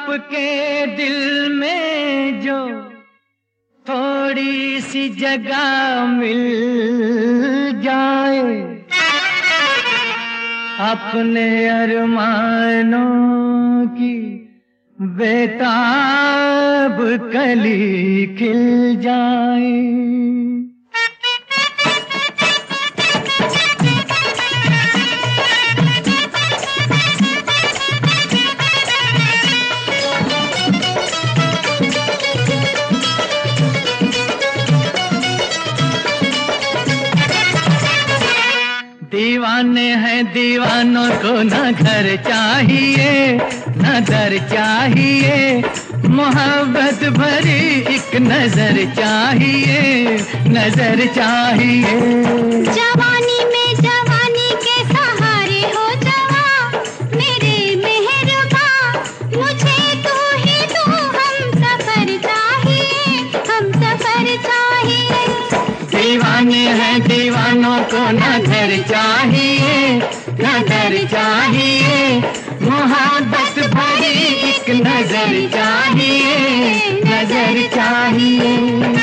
आपके दिल में जो थोड़ी सी जगह मिल जाए, अपने अरमानों की बेताब कली खिल जाए। दीवाने हैं दीवानों को न घर चाहिए न दर चाहिए, मोहब्बत भरी एक नजर चाहिए, नजर चाहिए। जवानी में जवानी के सहारे हो जवा, मेरे मेहरबा मुझे तू ही तू, हम सफर चाहिए, हम सफर चाहिए। दीवाने हैं दीवानों को न घर चाहिए न दर चाहिए, मोहब्बत भरी एक नजर चाहिए, नजर चाहिए।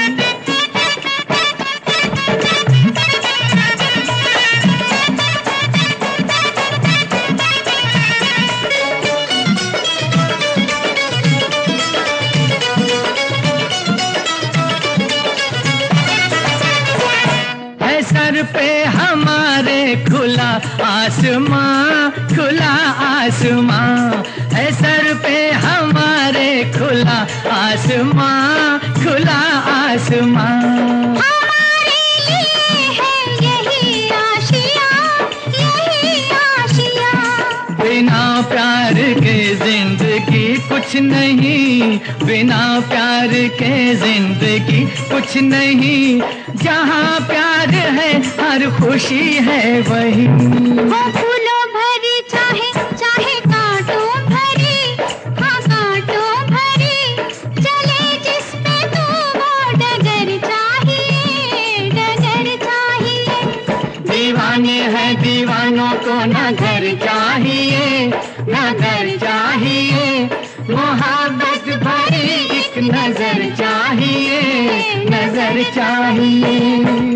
सर पे हमारे खुला आसमां, खुला आसमां है सर पे हमारे, खुला आसमां, खुला आसमां। हमारे लिए है यही आशिया, यही आशिया। बिना प्यार के जिंदगी कुछ नहीं, बिना प्यार के जिंदगी कुछ नहीं, जहाँ प्यार है हर खुशी है वही। वो फूलों भरी चाहे चाहे कांटों भरी, हाँ कांटों भरी, चले जिस पे तू वो डगर चाहिए, डगर चाहिए। दीवाने हैं दीवानों को न घर चाहिए न घर चाहिए, मोहब्बत भरी एक नजर चाहिए, नजर चाहिए।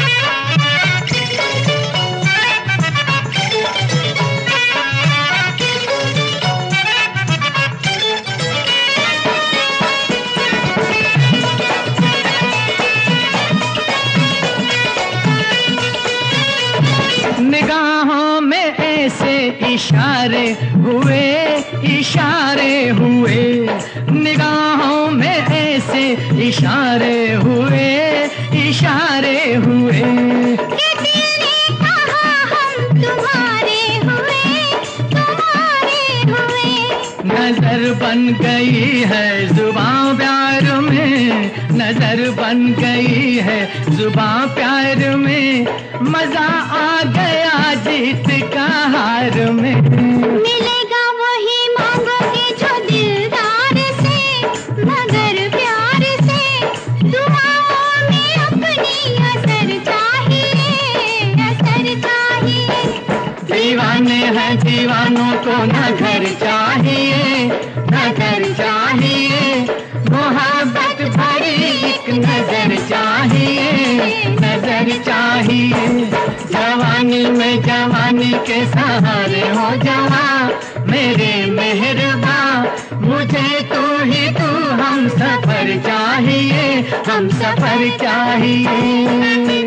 निगाहों में ऐसे इशारे हुए, इशारे हुए, निगाहों में ऐसे इशारे हुए, इशारे हुए। कि दिल ने कहा हम तुम्हारे हुए, तुम्हारे हुए। नजर बन गई है जुबां प्यार में, नजर बन गई है जुबां प्यार में, मजा आ गया जीत का हार में। मिलेगा वही मांगोगे जो दिलदार से, मगर प्यार से, दुआओं में अपनी असर चाहिए, असर चाहिए। दीवाने हैं दीवानों को न घर चाहिए न घर चाहिए, मोहब्बत भरी एक नजर चाहिए, नजर चाहिए। जवानी में जवानी के सहारे हो जवा, मेरे मेहरबा मुझे तू ही तू, हम सफर चाहिए, हम सफर चाहिए।